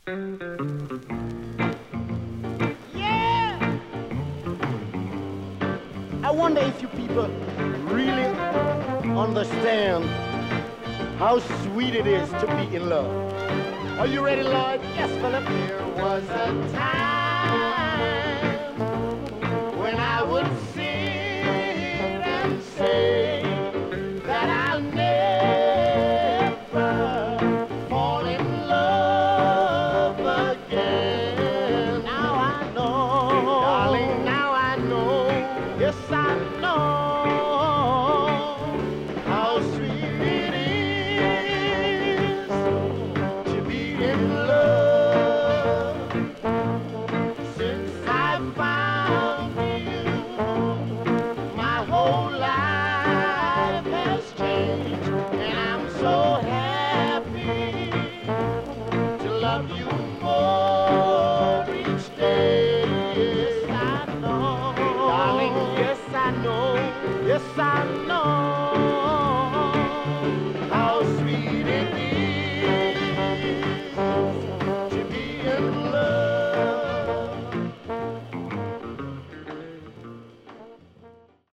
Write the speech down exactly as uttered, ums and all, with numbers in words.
Yeah! I wonder if you people really understand how sweet it is to be in love. Are you ready, Lloyd? Yes, Philip. There was a time when I would sit and say that I'll never fall in love again. Now I know, darling, now I know, yes I know how sweet it is to be in love. Since I found you, my whole life has changed, and I'm so happy to love you more each day. Yes, I know, darling, yes, I know, yes, I know.